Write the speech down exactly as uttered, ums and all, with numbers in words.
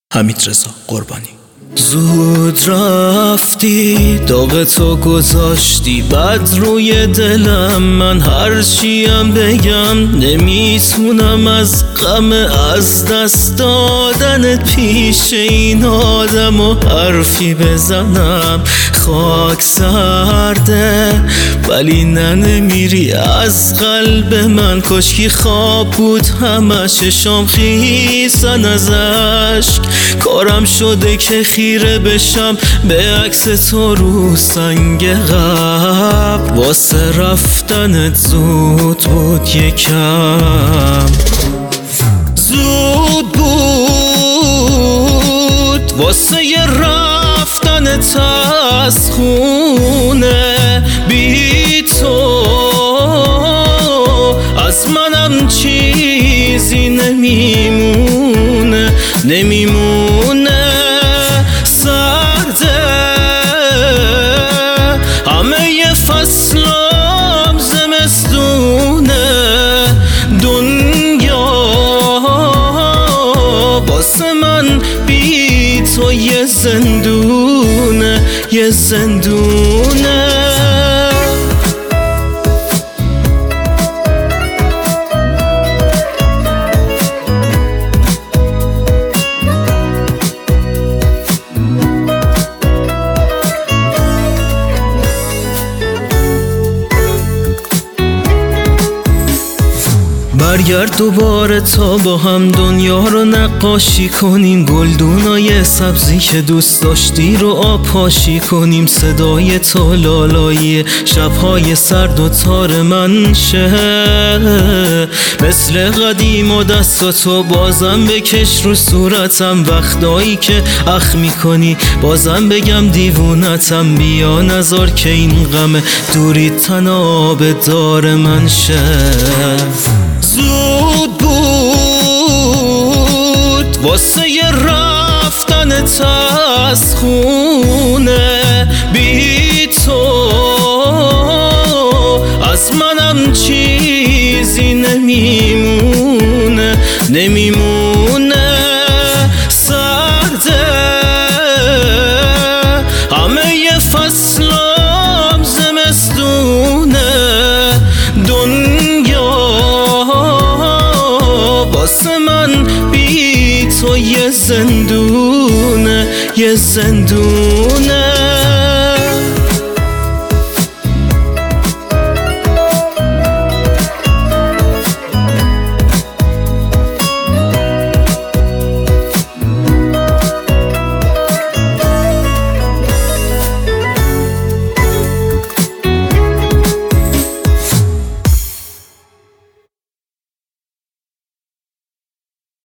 حمیدرضا قربانی. زود رفتی، داغ تو گذاشتی بد روی دلم. من هر چیم بگم نمیتونم از غم از دست دادن پیش این آدم و حرفی بزنم. خاک سرده ولی نه نمیری از قلب من. کشکی خواب بود همه چشام خیسن از اشک. کارم شده که خیره بشم به عکس تو رو سنگ قبر. واسه رفتنت زود بود یکم، زود بود واسه ی رفتنت از خونه. بی تو از منم چیزی نمیمونه، نمیمونه. سرده همه ی فصلم زمستونه. دنیا واسه من بی تو یه زندونه، یه زندونه. برگرد دوباره تا با هم دنیا رو نقاشی کنیم. گلدونای سبزی که دوست داشتی رو آبپاشی کنیم. صدای تو لالایی شبهای سرد و تار من شه. مثل قدیم و دستاتو بازم بکش رو صورتم. وقتایی که اخ میکنی بازم بگم دیوونتم. بیا نذار که این غم دوری تناب دار من شه. زود بود واسه ی رفتنت از خونه. بی تو از منم چیزی نمیمونه، نمیمونه. سرده همه ی فصلم زمستونه. دنیا واسه من بی تو یه زندونه، یه زندونه.